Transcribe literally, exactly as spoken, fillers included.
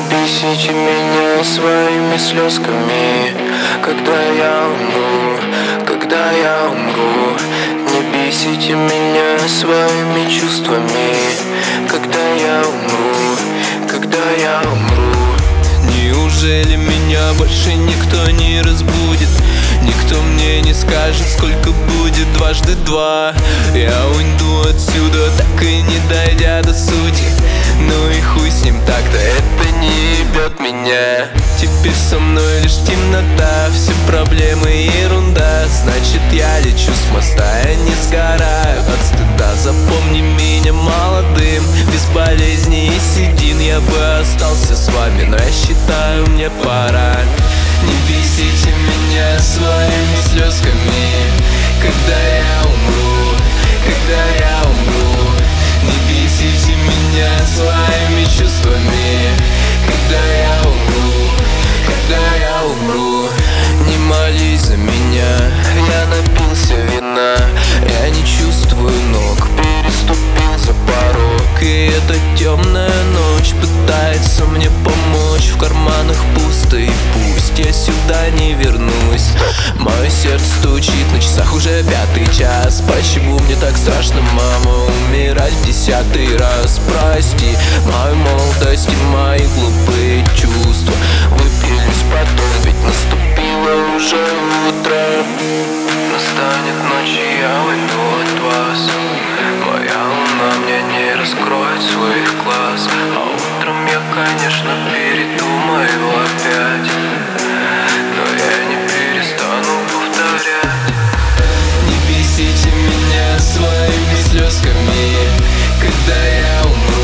бесите меня своими слезками. Когда я умру, когда я умру, не бесите меня своими чувствами. Когда я умру, когда я умру. Неужели меня больше никто не разбудит? Никто мне не скажет, сколько будет дважды два. Я уйду отсюда, так и не дойдя до сути. Ну и хуй с ним, так-то это не ебет меня. Теперь со мной лишь темнота, все проблемы ерунда. Значит, я лечу с моста, я не сгораю от стыда. Запомни меня молодым, без болезней и седин. Я бы остался с вами, но я считаю, мне пора. Не бесите меня своими слезками. Когда я умру, когда я умру, не бесите меня своими чувствами. Когда я умру, когда я умру, не молись за меня, я напился вина. Я не чувствую ног, переступил за порог. И эта темная ночь пытается мне помочь. В карманах пусто, и пусть я сюда не вернусь. Мое сердце стучит, на часах уже пятый час. Почему мне так страшно, мама, умирать в десятый раз? Прости мою молодость и мои глупые чувства. Выпились потом, ведь наступило уже утро. Настанет ночь, и я уйду от вас. Моя луна мне не раскроет своих глаз. А утром я, конечно, передумаю опять, но я не перестану повторять. Не бесите меня своими слезками. Когда я умру,